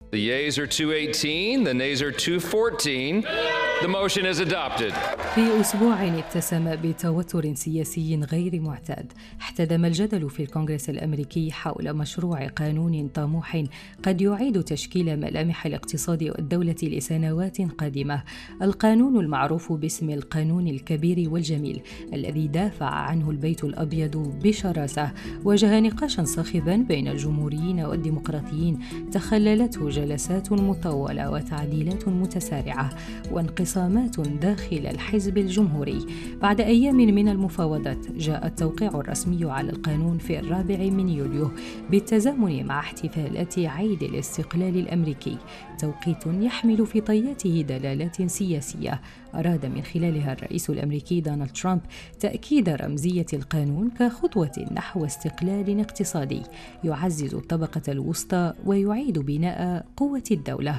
The yeas are 218, the nays are 214. The motion is adopted. في أسبوع اتسم بتوتر سياسي غير معتاد، احتدم الجدل في الكونغرس الأمريكي حول مشروع قانون طموح قد يعيد تشكيل ملامح الاقتصاد والدولة لسنوات قادمة. القانون المعروف باسم القانون الكبير والجميل، الذي دافع عنه البيت الأبيض بشراسة، واجه نقاشا صاخبا بين الجمهوريين والديمقراطيين تخللته جلسات مطولة وتعديلات متسارعة وانقسامات داخل الحزب الجمهوري. بعد أيام من المفاوضات جاء التوقيع الرسمي على القانون في 4 يوليو بالتزامن مع احتفالات عيد الاستقلال الأمريكي، توقيت يحمل في طياته دلالات سياسية أراد من خلالها الرئيس الأمريكي دونالد ترامب تأكيد رمزية القانون كخطوة نحو استقلال اقتصادي يعزز الطبقة الوسطى ويعيد بناء قوة الدولة.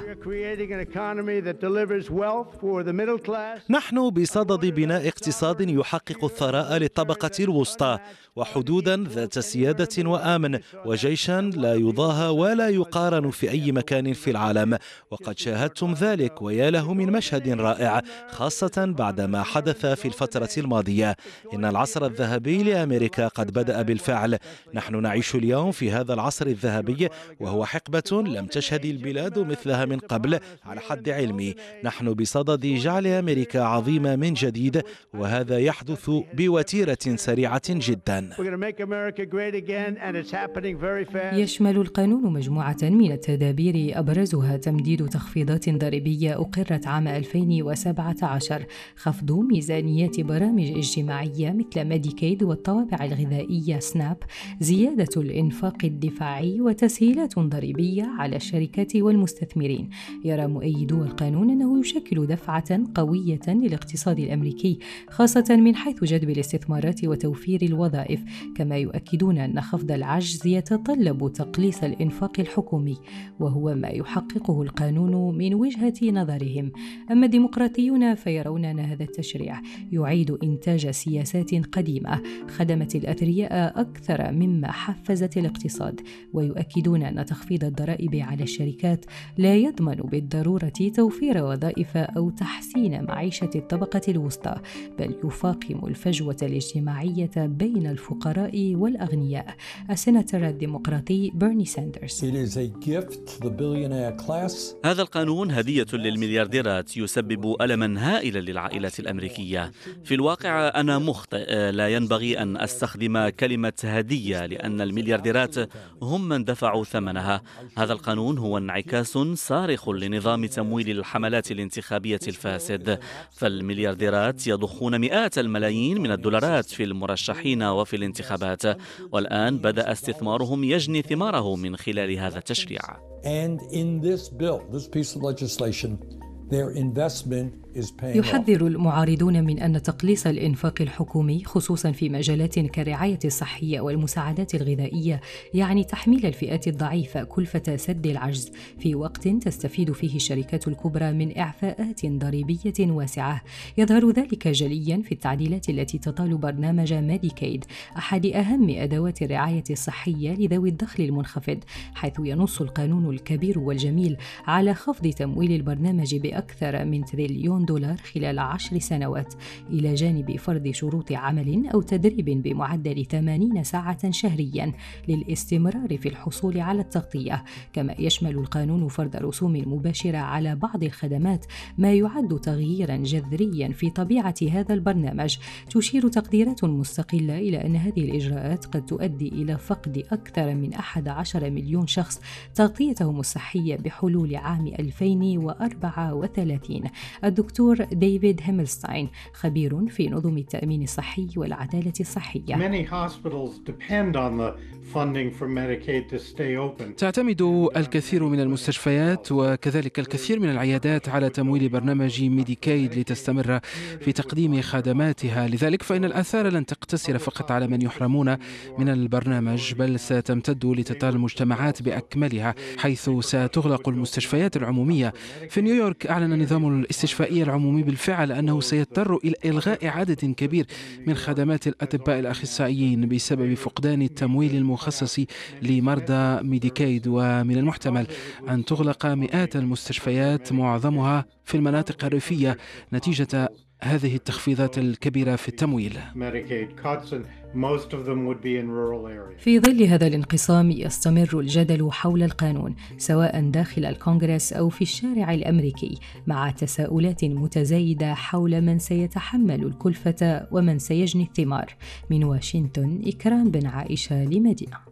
نحن بصدد بناء اقتصاد يحقق الثراء للطبقة الوسطى وحدودا ذات سيادة وأمن وجيشا لا يضاهى ولا يقارن في أي مكان في العالم، وقد شاهدتم ذلك ويا له من مشهد رائع، خاصة بعد ما حدث في الفترة الماضية. إن العصر الذهبي لأمريكا قد بدأ بالفعل. نحن نعيش اليوم في هذا العصر الذهبي، وهو حقبة لم تشهد البلاد مثلها من قبل على حد علمي. نحن بصدد جعل أمريكا عظيمة من جديد، وهذا يحدث بوتيرة سريعة جدا. يشمل القانون مجموعة من التدابير أبرزها تمديد تخفيضات ضريبية أقرت عام 2017، خفض ميزانيات برامج اجتماعية مثل ميديكيد والطوابع الغذائية سناب، زيادة الإنفاق الدفاعي وتسهيلات ضريبية على الشركات والمستثمرين. يرى مؤيدو القانون أنه يشكل دفعة قوية للاقتصاد الأمريكي، خاصة من حيث جذب الاستثمارات وتوفير الوظائف، كما يؤكدون أن خفض العجز يتطلب تقليص الإنفاق الحكومي، وهو ما يحققه القانون من وجهة نظرهم. أما الديمقراطيون فيرون أن هذا التشريع يعيد إنتاج سياسات قديمة خدمت الأثرياء أكثر مما حفزت الاقتصاد، ويؤكدون أن تخفيض الضرائب على الشركات لا يضمن بالضرورة توفير وظائف أو تحسين معيشة الطبقة الوسطى، بل يفاقم الفجوة الاجتماعية بين الفقراء والأغنياء. السيناتور الديمقراطي بيرني ساندرز: هذا القانون هدية للمليارديرات يسبب ألما هائلا للعائلات الأمريكية. في الواقع أنا مخطئ، لا ينبغي أن أستخدم كلمة هدية لأن المليارديرات هم من دفعوا ثمنها. هذا القانون هو انعكاس صارخ لنظام تمويل الحملات الانتخابية الفاسد، فالمليارديرات يضخون مئات الملايين من الدولارات في المرشحين وفي الانتخابات، والآن بدأ استثمارهم يجني ثماره من خلال هذا التشريع. يحذر المعارضون من أن تقليص الإنفاق الحكومي خصوصا في مجالات كالرعاية الصحية والمساعدات الغذائية يعني تحميل الفئات الضعيفة كلفة سد العجز، في وقت تستفيد فيه الشركات الكبرى من إعفاءات ضريبية واسعة. يظهر ذلك جليا في التعديلات التي تطال برنامج ميديكيد، أحد أهم أدوات الرعاية الصحية لذوي الدخل المنخفض، حيث ينص القانون الكبير والجميل على خفض تمويل البرنامج بأكثر من $1 تريليون خلال 10 سنوات، إلى جانب فرض شروط عمل أو تدريب بمعدل 80 ساعة شهريا للاستمرار في الحصول على التغطية. كما يشمل القانون فرض رسوم مباشرة على بعض الخدمات، ما يعد تغييرا جذريا في طبيعة هذا البرنامج. تشير تقديرات مستقلة إلى أن هذه الإجراءات قد تؤدي إلى فقد أكثر من 11 مليون شخص تغطيتهم الصحية بحلول عام 2034. الدكتور ديفيد هيملستاين خبير في نظم التأمين الصحي والعدالة الصحية: تعتمد الكثير من المستشفيات وكذلك الكثير من العيادات على تمويل برنامج ميديكيد لتستمر في تقديم خدماتها. لذلك فإن الآثار لن تقتصر فقط على من يحرمون من البرنامج، بل ستمتد لتطال المجتمعات بأكملها، حيث ستغلق المستشفيات العمومية. في نيويورك أعلن نظام الاستشفائي الصحي العمومي بالفعل أنه سيضطر إلى إلغاء عدد كبير من خدمات الأطباء الأخصائيين بسبب فقدان التمويل المخصص لمرضى ميديكايد، ومن المحتمل أن تغلق مئات المستشفيات معظمها في المناطق الريفية نتيجة هذه التخفيضات الكبيرة في التمويل. في ظل هذا الانقسام يستمر الجدل حول القانون سواء داخل الكونغرس أو في الشارع الأمريكي، مع تساؤلات متزايدة حول من سيتحمل الكلفة ومن سيجني الثمار. من واشنطن، إكرام بن عائشة لمدينة.